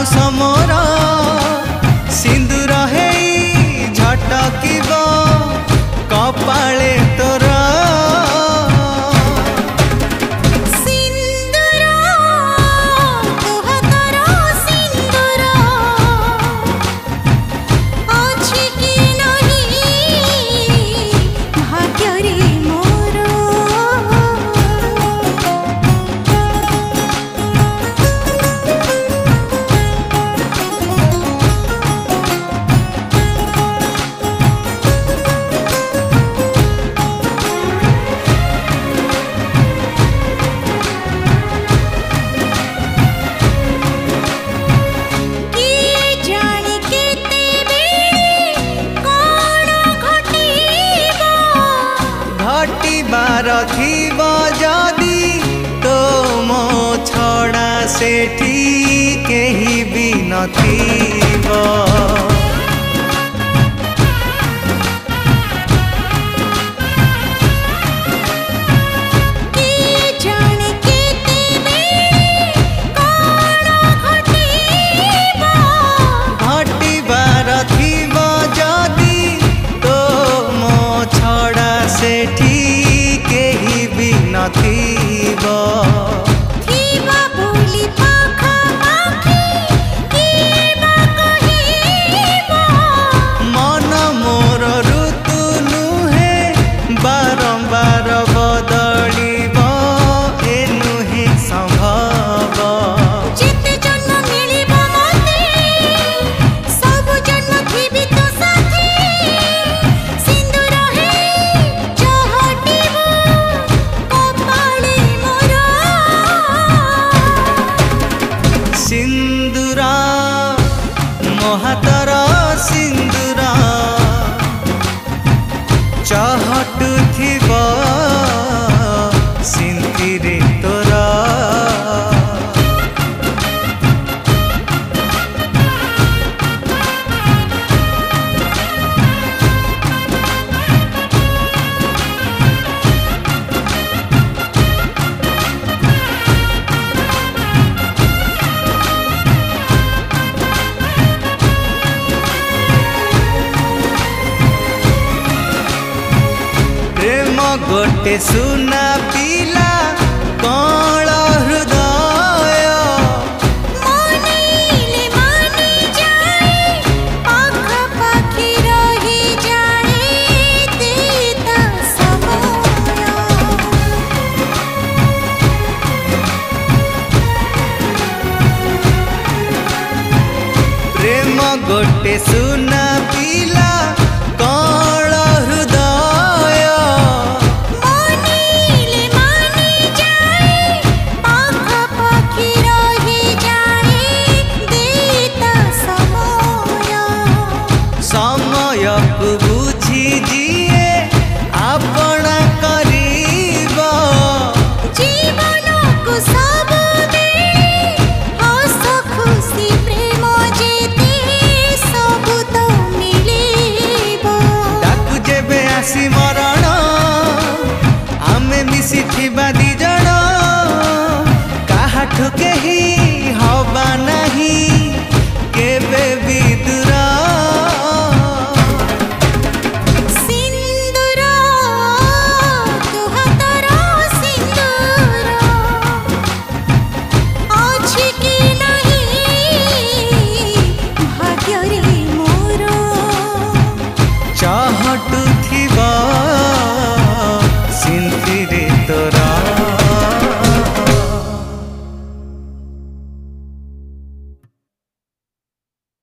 summer सिंदूर हेई झटकिब कपाळे तोर रखिब जदि तो मो छड़ा सेठी केही भी नथिब घटिबार थिब जदि तो मो छड़ा सेठी केही भी नथिब थिबा बोली पाखा पाखी केबा कहिबा मन मोर ऋतु नुहे बारंबार बदलिब ए नुहे संभव जेते जन्म मिलिब मते सब जन्म थिबि तो साथी सिंदूर हेई झटकिब कपाळे मोर सिंदूर मो हातर सिंदूर चहटुथिब सिंथिरे तोर प्रेम गोटे सुना पिला कौन हृदय मनेले मानी जाए पाखा पाखी रही जाए देता समय प्रेम गोटे